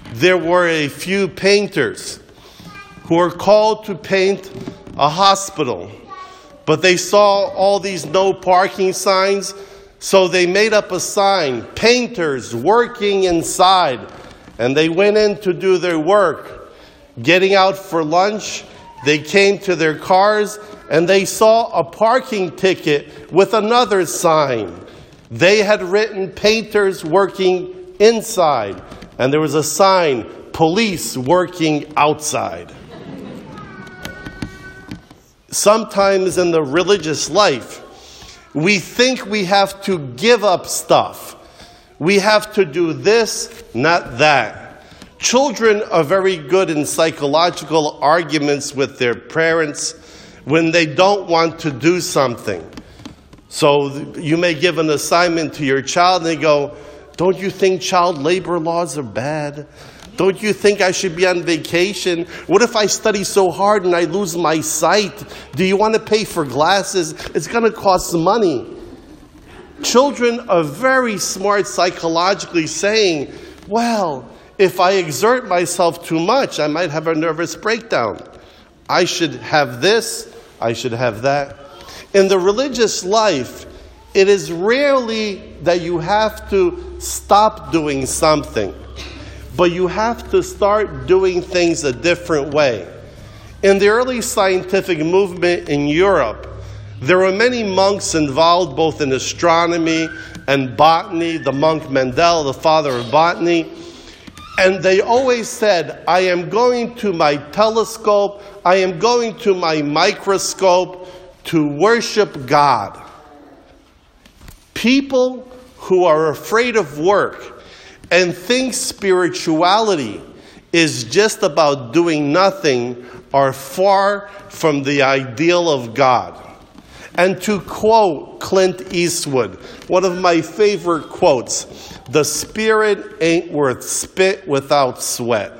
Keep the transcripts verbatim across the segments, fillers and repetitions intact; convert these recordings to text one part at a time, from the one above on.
there were a few painters who were called to paint a hospital. But they saw all these no parking signs, so they made up a sign, painters working inside. And they went in to do their work. Getting out for lunch, they came to their cars and they saw a parking ticket with another sign. They had written painters working inside. And there was a sign, police working outside. Sometimes in the religious life, we think we have to give up stuff. We have to do this, not that. Children are very good in psychological arguments with their parents when they don't want to do something. So you may give an assignment to your child and they go, don't you think child labor laws are bad? Don't you think I should be on vacation? What if I study so hard and I lose my sight? Do you want to pay for glasses? It's going to cost money. Children are very smart psychologically saying, well, if I exert myself too much, I might have a nervous breakdown. I should have this, I should have that. In the religious life, it is rarely that you have to stop doing something, but you have to start doing things a different way. In the early scientific movement in Europe, there were many monks involved both in astronomy and botany, the monk Mendel, the father of botany. And they always said, I am going to my telescope, I am going to my microscope to worship God. People who are afraid of work and think spirituality is just about doing nothing are far from the ideal of God. And to quote Clint Eastwood, one of my favorite quotes, the spirit ain't worth spit without sweat.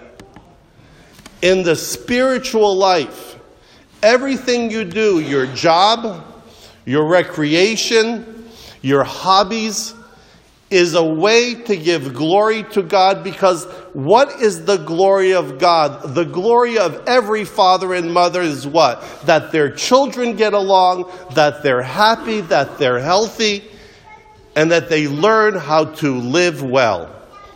In the spiritual life, everything you do, your job, your recreation, your hobbies, is a way to give glory to God, because what is the glory of God? The glory of every father and mother is what? That their children get along, that they're happy, that they're healthy, and that they learn how to live well.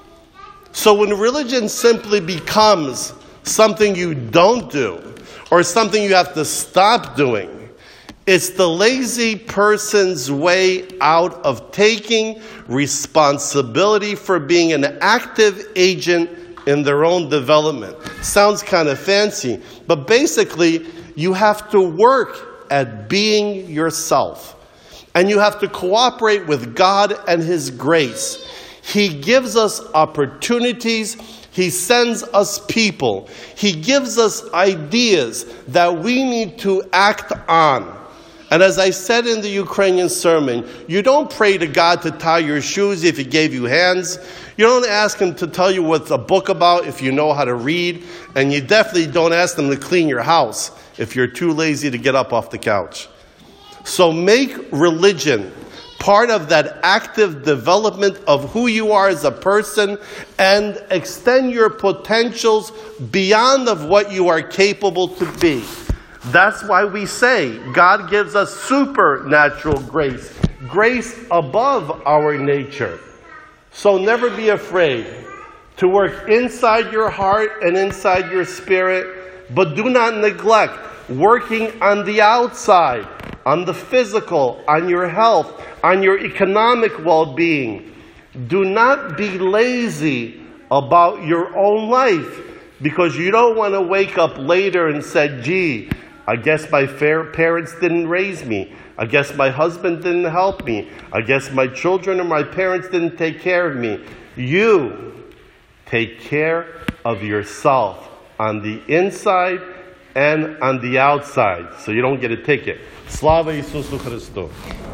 So when religion simply becomes something you don't do, or something you have to stop doing, it's the lazy person's way out of taking responsibility for being an active agent in their own development. Sounds kind of fancy, but basically you have to work at being yourself. And you have to cooperate with God and His grace. He gives us opportunities. He sends us people. He gives us ideas that we need to act on. And as I said in the Ukrainian sermon, you don't pray to God to tie your shoes if He gave you hands. You don't ask Him to tell you what's a book about if you know how to read. And you definitely don't ask Him to clean your house if you're too lazy to get up off the couch. So make religion part of that active development of who you are as a person, and extend your potentials beyond of what you are capable to be. That's why we say God gives us supernatural grace, grace above our nature. So never be afraid to work inside your heart and inside your spirit, but do not neglect working on the outside, on the physical, on your health, on your economic well-being. Do not be lazy about your own life, because you don't want to wake up later and say, gee, I guess my parents didn't raise me. I guess my husband didn't help me. I guess my children or my parents didn't take care of me. You take care of yourself on the inside and on the outside, so you don't get a ticket. Slava Isusu Christu.